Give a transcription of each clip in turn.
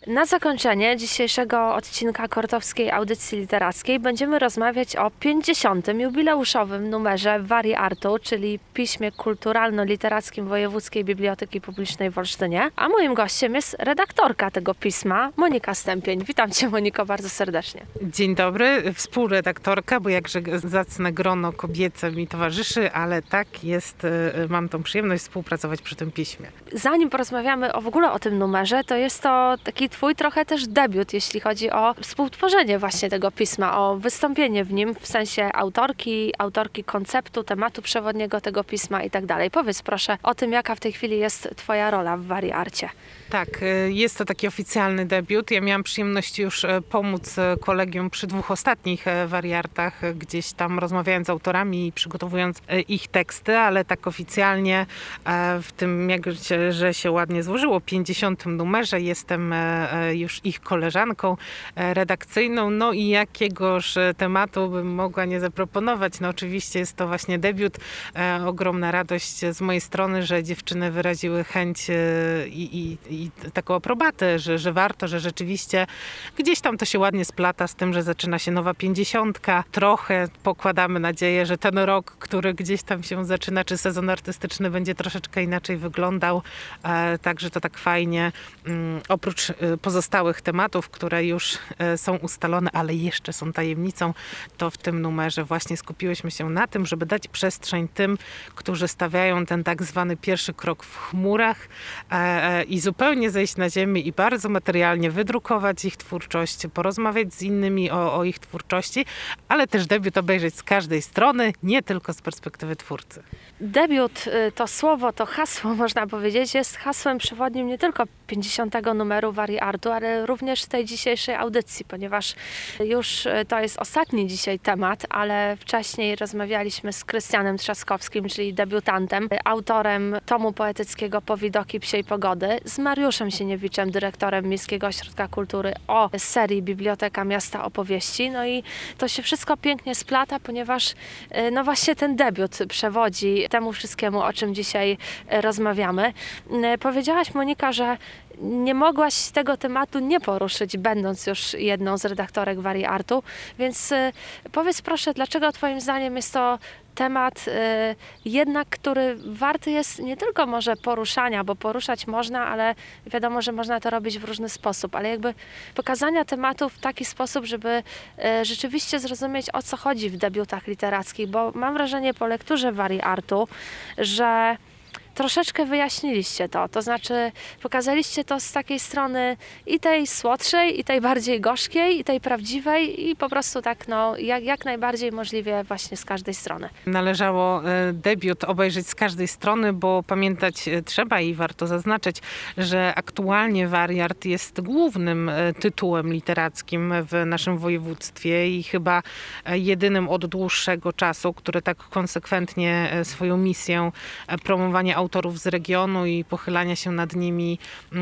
Na zakończenie dzisiejszego odcinka Kortowskiej Audycji Literackiej będziemy rozmawiać o 50. jubileuszowym numerze Wariartu, czyli piśmie kulturalno-literackim Wojewódzkiej Biblioteki Publicznej w Olsztynie. A moim gościem jest redaktorka tego pisma, Monika Stępień. Witam Cię, Moniko, bardzo serdecznie. Dzień dobry, współredaktorka, bo jakże zacne grono kobiece mi towarzyszy, ale tak jest, mam tą przyjemność współpracować przy tym piśmie. Zanim porozmawiamy w ogóle o tym numerze, to jest to taki Twój trochę też debiut, jeśli chodzi o współtworzenie właśnie tego pisma, o wystąpienie w nim w sensie autorki konceptu, tematu przewodniego tego pisma i tak dalej. Powiedz proszę o tym, jaka w tej chwili jest Twoja rola w Wariarcie. Tak, jest to taki oficjalny debiut. Ja miałam przyjemność już pomóc kolegium przy 2 ostatnich wariartach, gdzieś tam rozmawiając z autorami i przygotowując ich teksty, ale tak oficjalnie w tym, że się ładnie złożyło, 50. numerze jestem już ich koleżanką redakcyjną. No i jakiegoż tematu bym mogła nie zaproponować. No oczywiście jest to właśnie debiut. Ogromna radość z mojej strony, że dziewczyny wyraziły chęć i taką aprobatę, że warto, że rzeczywiście gdzieś tam to się ładnie splata z tym, że zaczyna się nowa 50. Trochę pokładamy nadzieję, że ten rok, który gdzieś tam się zaczyna, czy sezon artystyczny będzie troszeczkę inaczej wyglądał. Także to tak fajnie. Oprócz pozostałych tematów, które już są ustalone, ale jeszcze są tajemnicą, to w tym numerze właśnie skupiłyśmy się na tym, żeby dać przestrzeń tym, którzy stawiają ten tak zwany pierwszy krok w chmurach i zupełnie zejść na ziemię i bardzo materialnie wydrukować ich twórczość, porozmawiać z innymi o ich twórczości, ale też debiut obejrzeć z każdej strony, nie tylko z perspektywy twórcy. Debiut, to słowo, to hasło, można powiedzieć, jest hasłem przewodnim nie tylko 50. numeru Wariartu, ale również tej dzisiejszej audycji, ponieważ już to jest ostatni dzisiaj temat, ale wcześniej rozmawialiśmy z Krystianem Trzaskowskim, czyli debiutantem, autorem tomu poetyckiego Powidoki psiej pogody, z Mariuszem Sieniewiczem, dyrektorem Miejskiego Ośrodka Kultury, o serii Biblioteka Miasta Opowieści. No i to się wszystko pięknie splata, ponieważ no właśnie ten debiut przewodzi temu wszystkiemu, o czym dzisiaj rozmawiamy. Powiedziałaś, Monika, że nie mogłaś tego tematu nie poruszyć, będąc już jedną z redaktorek Wariartu, więc powiedz proszę, dlaczego Twoim zdaniem jest to temat jednak, który warty jest nie tylko może poruszania, bo poruszać można, ale wiadomo, że można to robić w różny sposób, ale jakby pokazania tematu w taki sposób, żeby rzeczywiście zrozumieć, o co chodzi w debiutach literackich, bo mam wrażenie po lekturze Wariartu, że troszeczkę wyjaśniliście to znaczy pokazaliście to z takiej strony i tej słodszej, i tej bardziej gorzkiej, i tej prawdziwej i po prostu tak jak najbardziej możliwie właśnie z każdej strony. Należało debiut obejrzeć z każdej strony, bo pamiętać trzeba i warto zaznaczyć, że aktualnie Wariart jest głównym tytułem literackim w naszym województwie i chyba jedynym od dłuższego czasu, który tak konsekwentnie swoją misję promowania autorów z regionu i pochylania się nad nimi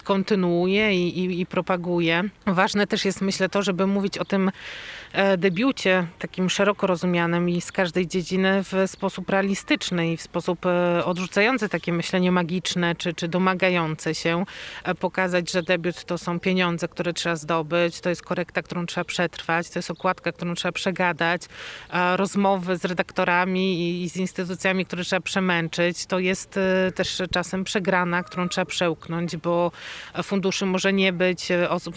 kontynuuje i propaguje. Ważne też jest, myślę, to, żeby mówić o tym debiucie takim szeroko rozumianym i z każdej dziedziny w sposób realistyczny i w sposób odrzucający takie myślenie magiczne czy domagające się. Pokazać, że debiut to są pieniądze, które trzeba zdobyć, to jest korekta, którą trzeba przetrwać, to jest okładka, którą trzeba przegadać, rozmowy z redaktorami i z instytucjami, które trzeba przemęczyć. To jest też czasem przegrana, którą trzeba przełknąć, bo funduszy może nie być,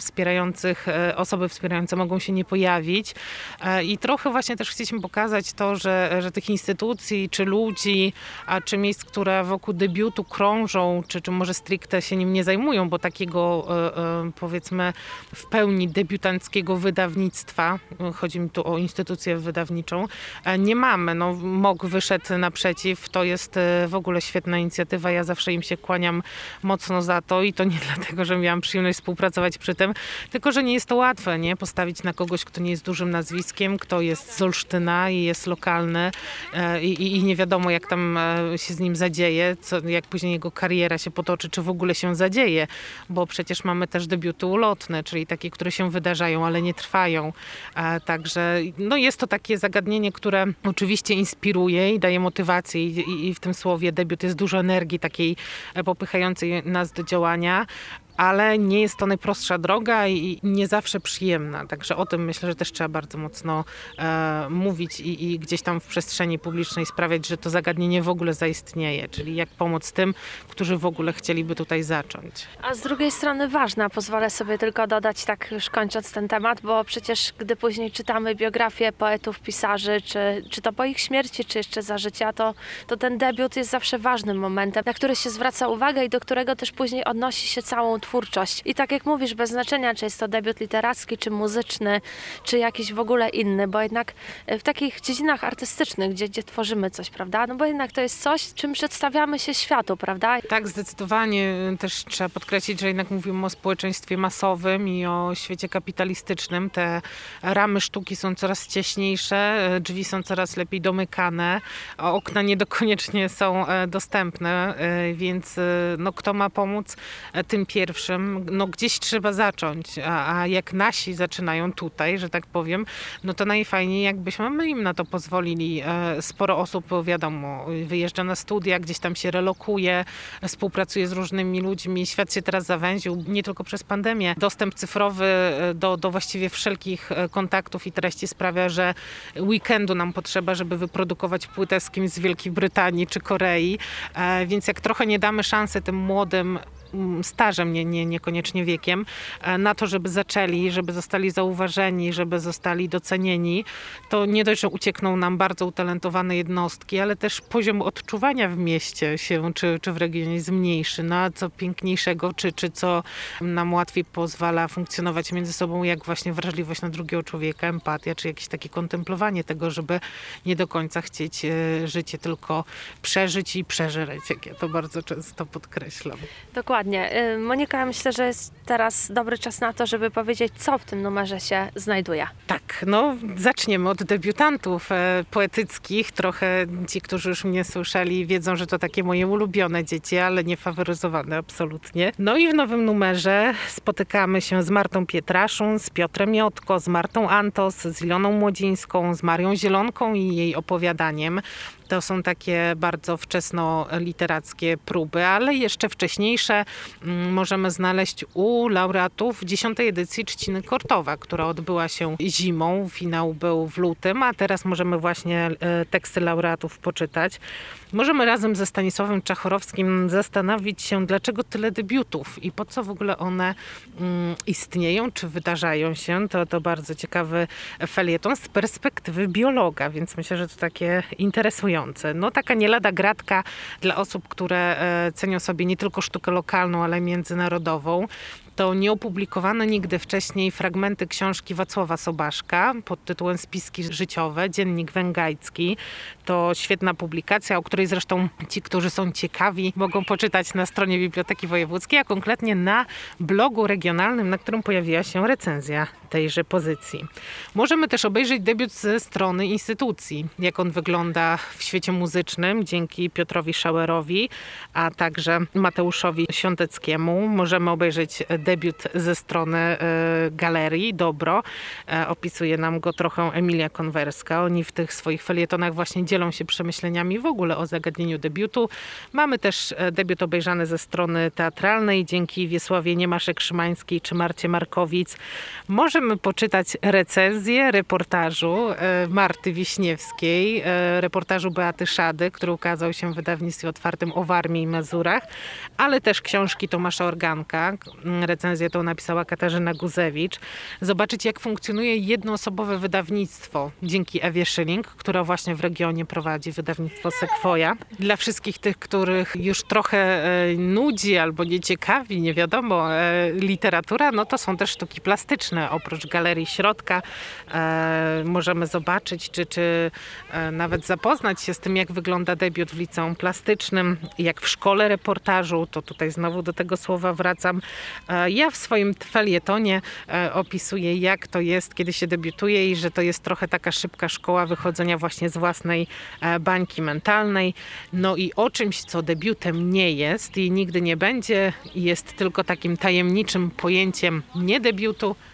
osoby wspierające mogą się nie pojawić. I trochę właśnie też chcieliśmy pokazać to, że tych instytucji, czy ludzi, czy miejsc, które wokół debiutu krążą, czy może stricte się nim nie zajmują, bo takiego powiedzmy w pełni debiutanckiego wydawnictwa, chodzi mi tu o instytucję wydawniczą, nie mamy. No, MOG wyszedł naprzeciw, to jest w ogóle świetna inicjatywa, ja zawsze im się kłaniam mocno za to i to nie dlatego, że miałam przyjemność współpracować przy tym, tylko że nie jest to łatwe, nie? Postawić na kogoś, kto nie jest dużym nazwiskiem, kto jest z Olsztyna i jest lokalny i nie wiadomo, jak tam się z nim zadzieje, jak później jego kariera się potoczy, czy w ogóle się zadzieje, bo przecież mamy też debiuty ulotne, czyli takie, które się wydarzają, ale nie trwają. Także no jest to takie zagadnienie, które oczywiście inspiruje i daje motywację i w tym słowie debiut jest dużo energii takiej popychającej nas do działania. ale nie jest to najprostsza droga i nie zawsze przyjemna. Także o tym myślę, że też trzeba bardzo mocno mówić i gdzieś tam w przestrzeni publicznej sprawiać, że to zagadnienie w ogóle zaistnieje, czyli jak pomóc tym, którzy w ogóle chcieliby tutaj zacząć. A z drugiej strony ważna, pozwolę sobie tylko dodać, tak już kończąc ten temat, bo przecież gdy później czytamy biografie poetów, pisarzy, czy to po ich śmierci, czy jeszcze za życia, to ten debiut jest zawsze ważnym momentem, na który się zwraca uwagę i do którego też później odnosi się całą twórczość. I tak jak mówisz, bez znaczenia, czy jest to debiut literacki, czy muzyczny, czy jakiś w ogóle inny, bo jednak w takich dziedzinach artystycznych, gdzie tworzymy coś, prawda? No bo jednak to jest coś, czym przedstawiamy się światu, prawda? Tak, zdecydowanie też trzeba podkreślić, że jednak mówimy o społeczeństwie masowym i o świecie kapitalistycznym. Te ramy sztuki są coraz cieśniejsze, drzwi są coraz lepiej domykane, a okna niekoniecznie są dostępne, więc no, kto ma pomóc tym pierwszym? No gdzieś trzeba zacząć, a jak nasi zaczynają tutaj, że tak powiem, no to najfajniej jakbyśmy my im na to pozwolili. Sporo osób, wiadomo, wyjeżdża na studia, gdzieś tam się relokuje, współpracuje z różnymi ludźmi. Świat się teraz zawęził, nie tylko przez pandemię. Dostęp cyfrowy do właściwie wszelkich kontaktów i treści sprawia, że weekendu nam potrzeba, żeby wyprodukować płytę z kimś z Wielkiej Brytanii czy Korei. Więc jak trochę nie damy szansy tym młodym stażem, niekoniecznie wiekiem, na to, żeby zaczęli, żeby zostali zauważeni, żeby zostali docenieni, to nie dość, że uciekną nam bardzo utalentowane jednostki, ale też poziom odczuwania w mieście się, czy w regionie zmniejszy. Na co piękniejszego, czy co nam łatwiej pozwala funkcjonować między sobą, jak właśnie wrażliwość na drugiego człowieka, empatia, czy jakieś takie kontemplowanie tego, żeby nie do końca chcieć życie tylko przeżyć i przeżreć, jak ja to bardzo często podkreślam. Dokładnie. Monika, myślę, że jest teraz dobry czas na to, żeby powiedzieć, co w tym numerze się znajduje. Tak, no zaczniemy od debiutantów poetyckich. Trochę ci, którzy już mnie słyszeli, wiedzą, że to takie moje ulubione dzieci, ale nie faworyzowane absolutnie. No i w nowym numerze spotykamy się z Martą Pietraszun, z Piotrem Jotko, z Martą Antos, z Iloną Młodzińską, z Marią Zielonką i jej opowiadaniem. To są takie bardzo wczesno-literackie próby, ale jeszcze wcześniejsze możemy znaleźć u laureatów 10. edycji Trzciny Kortowa, która odbyła się zimą. Finał był w lutym, a teraz możemy właśnie teksty laureatów poczytać. Możemy razem ze Stanisławem Czachorowskim zastanowić się, dlaczego tyle debiutów i po co w ogóle one istnieją, czy wydarzają się. To bardzo ciekawy felieton z perspektywy biologa, więc myślę, że to takie interesujące. No taka nie lada gratka dla osób, które cenią sobie nie tylko sztukę lokalną, ale międzynarodową. To nieopublikowane nigdy wcześniej fragmenty książki Wacława Sobaszka pod tytułem Spiski życiowe, Dziennik Węgajcki. To świetna publikacja, o której zresztą ci, którzy są ciekawi, mogą poczytać na stronie Biblioteki Wojewódzkiej, a konkretnie na blogu regionalnym, na którym pojawiła się recenzja tejże pozycji. Możemy też obejrzeć debiut ze strony instytucji, jak on wygląda w świecie muzycznym, dzięki Piotrowi Schauerowi, a także Mateuszowi Świąteckiemu. Możemy obejrzeć debiut ze strony galerii Dobro. Opisuje nam go trochę Emilia Konwerska. Oni w tych swoich felietonach właśnie dzielą się przemyśleniami w ogóle o zagadnieniu debiutu. Mamy też debiut obejrzany ze strony teatralnej dzięki Wiesławie Niemaszek-Szymańskiej czy Marcie Markowic. Możemy poczytać recenzję reportażu Marty Wiśniewskiej, reportażu Beaty Szady, który ukazał się w wydawnictwie otwartym o Warmii i Mazurach, ale też książki Tomasza Organka. Recenzję tą napisała Katarzyna Guzewicz. Zobaczyć, jak funkcjonuje jednoosobowe wydawnictwo dzięki Ewie Schilling, która właśnie w regionie prowadzi wydawnictwo Sekwoja. Dla wszystkich tych, których już trochę nudzi albo nie ciekawi, nie wiadomo, literatura, no to są też sztuki plastyczne. Oprócz Galerii Środka możemy zobaczyć, czy nawet zapoznać się z tym, jak wygląda debiut w liceum plastycznym, jak w szkole reportażu, to tutaj znowu do tego słowa wracam. Ja w swoim felietonie opisuję, jak to jest, kiedy się debiutuje i że to jest trochę taka szybka szkoła wychodzenia właśnie z własnej bańki mentalnej. No i o czymś, co debiutem nie jest i nigdy nie będzie, jest tylko takim tajemniczym pojęciem nie debiutu,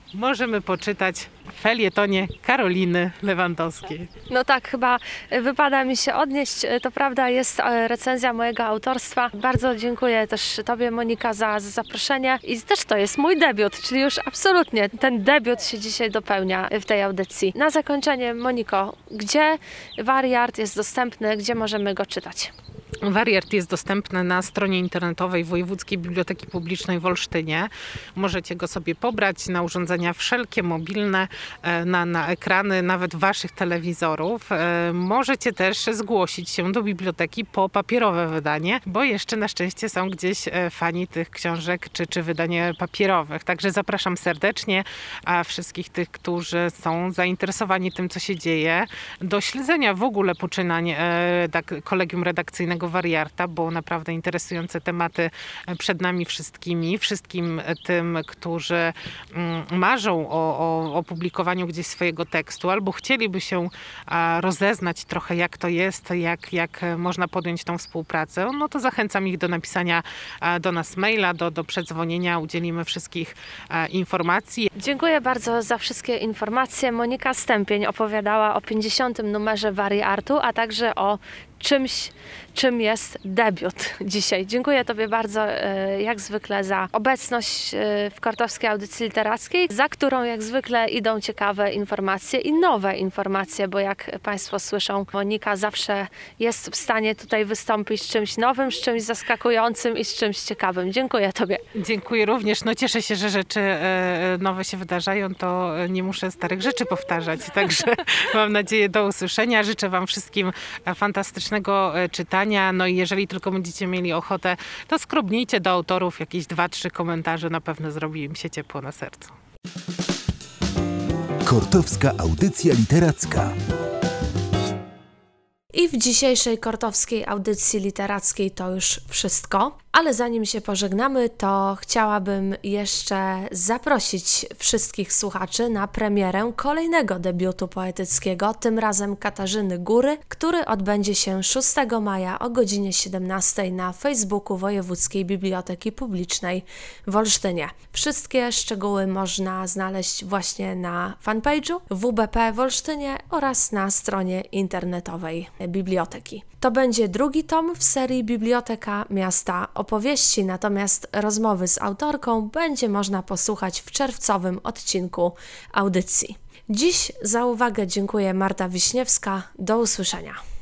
możemy poczytać w felietonie Karoliny Lewandowskiej. No tak, chyba wypada mi się odnieść. To prawda, jest recenzja mojego autorstwa. Bardzo dziękuję też Tobie, Monika, za zaproszenie. I też to jest mój debiut, czyli już absolutnie ten debiut się dzisiaj dopełnia w tej audycji. Na zakończenie, Moniko, gdzie Wariart jest dostępny, gdzie możemy go czytać? Wariart jest dostępny na stronie internetowej Wojewódzkiej Biblioteki Publicznej w Olsztynie. Możecie go sobie pobrać na urządzenia wszelkie mobilne, na ekrany nawet waszych telewizorów. Możecie też zgłosić się do biblioteki po papierowe wydanie, bo jeszcze na szczęście są gdzieś fani tych książek czy wydanie papierowych. Także zapraszam serdecznie a wszystkich tych, którzy są zainteresowani tym, co się dzieje, do śledzenia w ogóle poczynań kolegium redakcyjnego Wariarta, bo naprawdę interesujące tematy przed nami wszystkim tym, którzy marzą o opublikowaniu gdzieś swojego tekstu albo chcieliby się rozeznać trochę, jak to jest, jak można podjąć tą współpracę, no to zachęcam ich do napisania do nas maila, do przedzwonienia, udzielimy wszystkich informacji. Dziękuję bardzo za wszystkie informacje. Monika Stępień opowiadała o 50. numerze Wariartu, a także o czymś, czym jest debiut dzisiaj. Dziękuję Tobie bardzo, jak zwykle, za obecność w Kortowskiej Audycji Literackiej, za którą jak zwykle idą ciekawe informacje i nowe informacje, bo jak Państwo słyszą, Monika zawsze jest w stanie tutaj wystąpić z czymś nowym, z czymś zaskakującym i z czymś ciekawym. Dziękuję Tobie. Dziękuję również. No cieszę się, że rzeczy nowe się wydarzają, to nie muszę starych rzeczy powtarzać. Także mam nadzieję do usłyszenia. Życzę Wam wszystkim fantastycznego czytania. No i jeżeli tylko będziecie mieli ochotę, to skrobnijcie do autorów jakieś 2-3 komentarze. Na pewno zrobi im się ciepło na sercu. Kortowska Audycja Literacka. I w dzisiejszej Kortowskiej Audycji Literackiej to już wszystko. Ale zanim się pożegnamy, to chciałabym jeszcze zaprosić wszystkich słuchaczy na premierę kolejnego debiutu poetyckiego, tym razem Katarzyny Góry, który odbędzie się 6 maja o godzinie 17 na Facebooku Wojewódzkiej Biblioteki Publicznej w Olsztynie. Wszystkie szczegóły można znaleźć właśnie na fanpage'u WBP w Olsztynie oraz na stronie internetowej biblioteki. To będzie drugi tom w serii Biblioteka Miasta Opowieści, natomiast rozmowy z autorką będzie można posłuchać w czerwcowym odcinku audycji. Dziś za uwagę dziękuję Marta Wiśniewska. Do usłyszenia.